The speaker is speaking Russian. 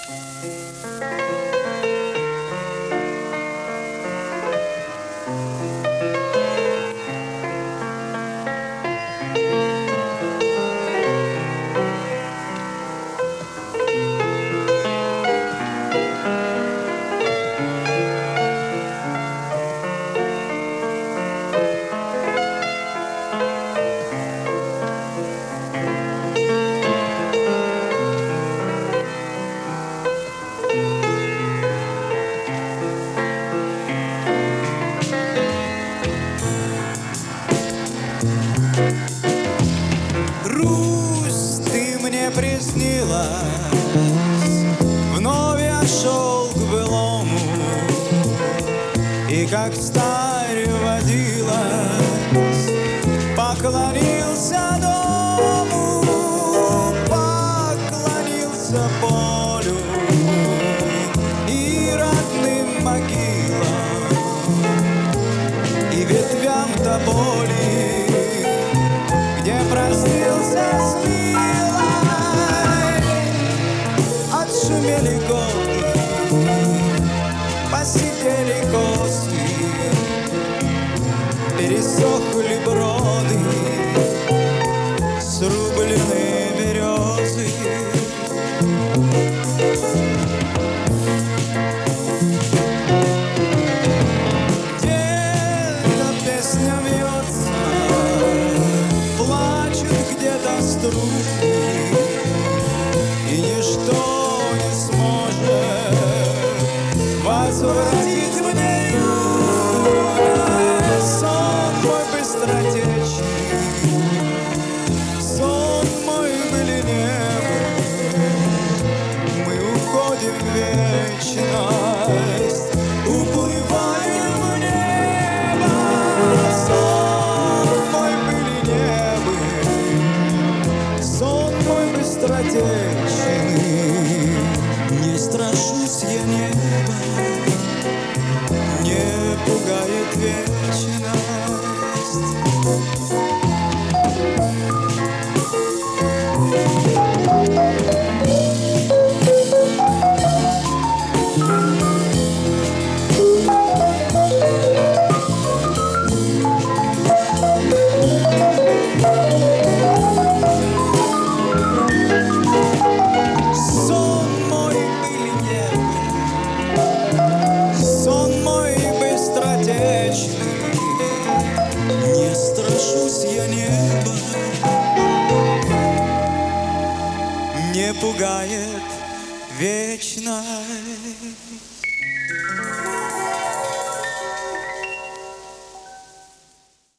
Приснилась, вновь я шел к былому, и как старь водилась, поклонился дому, поклонился полю и родным могилам, и ветвям тополи, где простился с миром. Отшумели годы, посидели косы, пересохли броды, срублены березы. Где-то песня вьется, плачут где-то струны, и ничто возвратить мне сон мой быстротечный, сон мой былиневый. Мы уходим в вечность, уплываем в небо. Сон мой былиневый, сон мой быстротечный. Не страшусь я неба, не пугает вечность. Не страшусь я неба, не пугает вечность.